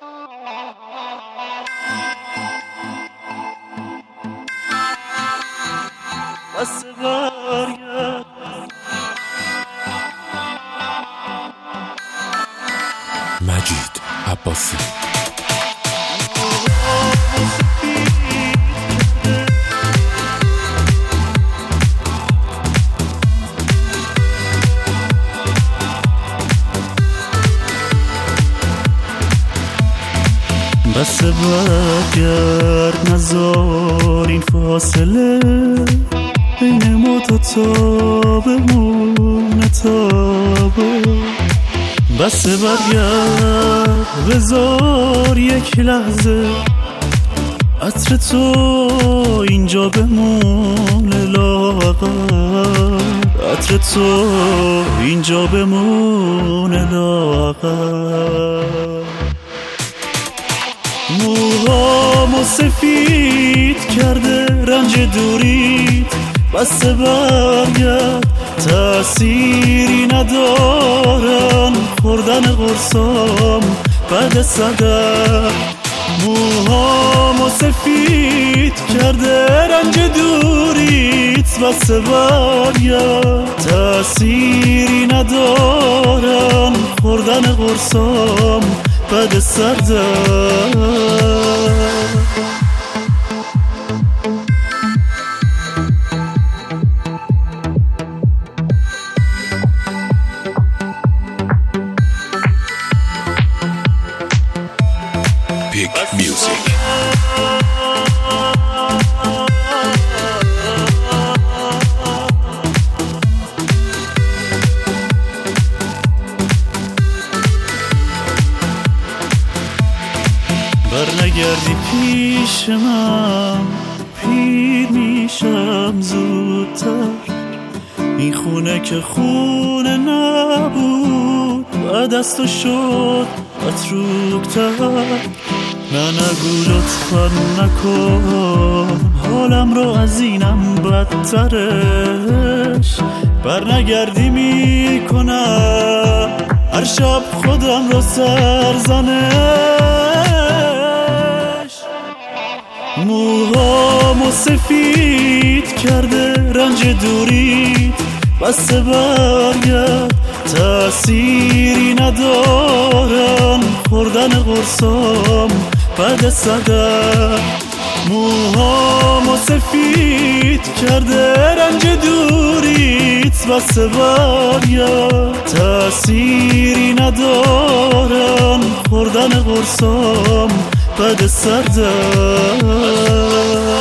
بس برگرد مجید عباسی. بس برگرد نذار این فاصله بین ما تا بمونه تابه. بس برگرد بذار یک لحظه عطر تو اینجا بمونه لاغر، عطر تو اینجا بمونه لاغر. موهامو سفید کرده رنج دوریت، بس برگرد تأثیری ندارن خوردن قرصام بعد صدف. موهامو سفید کرده رنج دوریت، بس برگرد تأثیری ندارن خوردن قرصام بعد صدف. Big Music. برنگردی پیش من پیر میشم زودتر. این خونه که خونه نبود بعد از تو شد متروکتر. نه نگو لطفا نکن حالم رو از اینم بدترش. برنگردی میکنم هر شب خودم رو سرزنش. موهامو سفید کرده رنج دوریت، بس برگرد تأثیری ندارن خوردن قرصام بعد صدف. موهامو سفید کرده رنج دوریت، بس برگرد تأثیری ندارن خوردن قرصام بعد صدف.